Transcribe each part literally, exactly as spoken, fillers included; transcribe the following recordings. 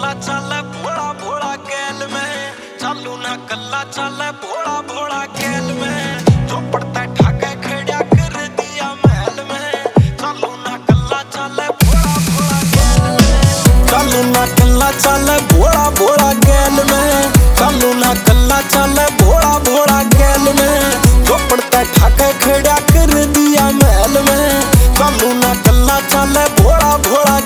कल्ला चले भोला भोला गैल में, चालू ना कल्ला चले भोला भोला गैल में, जो पड़ता ठाके खड़ा कर दिया महल में, चालू ना कल्ला चले भोला भोला गैल में, चालू ना कल्ला चले भोला भोला गैल में, चालू ना कल्ला चले भोला भोला गैल में, जो पड़ता ठाके खड़ा कर दिया महल में, चालू ना कल्ला चले भोला भोला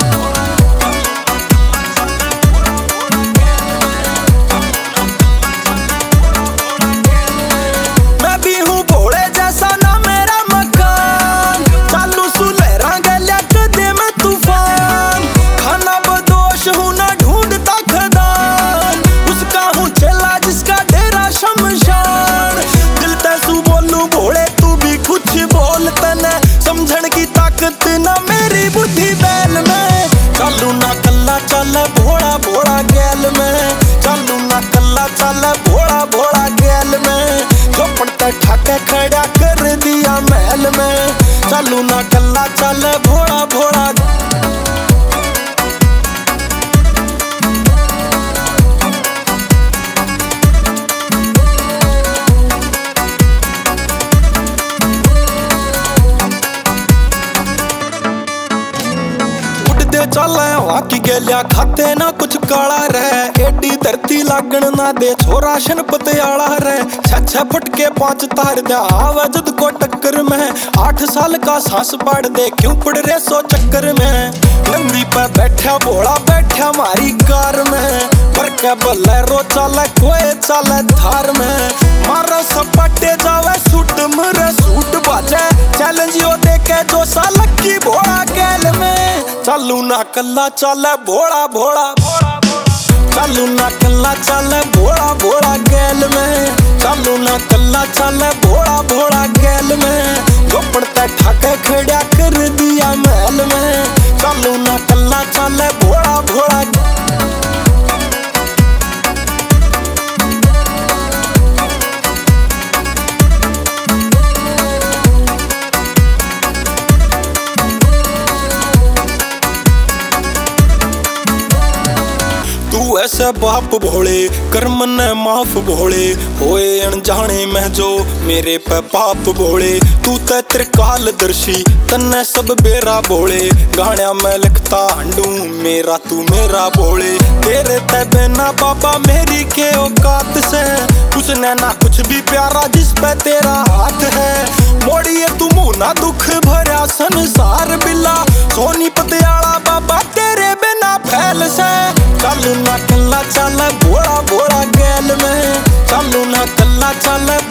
समझण की ताकत ना मेरी बुद्धि बैल में, चालू ना कल्ला चले भोला भोला गैल में, चालू ना कल्ला चले भोला भोला गैल में, जो पड़ता ठाके खड़ा कर दिया महल में, चालू ना कल्ला चले भोला भोला। चले हाकी गेलिया खाते ना कुछ काला रहे, एडी धरती लागण ना दे छोरा शन पतियाला रहे, छह छह फुट के पांच तार दे आवे जद को टक्कर में, आठ साल का सांस पाड़ दे क्यों पड़ रे सो चक्कर में, नंदी पे बैठा भोला बैठा मारी कार में, पर के बलेरो चले कोई चले थार में, मारा सपाटे जावे सूट मरे सूट बाजे, चैलेंज यो देखे जो साल की भोला गैल में, चालू ना कल्ला चले भोला भोला, चालू ना कल्ला चले भोला भोला गैल में, चालू ना कल्ला चले भोला भोला गैल में, जो पड़ता ठाके खड़ा कर दिया महल में, चालू ना कल्ला चले भोला भोला। तू ऐसे बाप भोले कर मन माफ भोले, होए अनजाने में जो मेरे पे पाप भोले, तू ते त्रिकाल दर्शी तन्ने सब बेरा भोले, गाणिया में लिखता हंडू मेरा तू मेरा भोले, तेरे ते बिना बाबा मेरी के औकात से, उसने ना कुछ भी प्यारा जिस पे तेरा हाथ है, मोड़िए तू मुँह ना दुख भरा संसार बिला, सोनी पतियाला बाबा तेरे बिना फैल से, चालू ना कल्ला चले भोला भोला गैल में, चालू ना कल्ला चले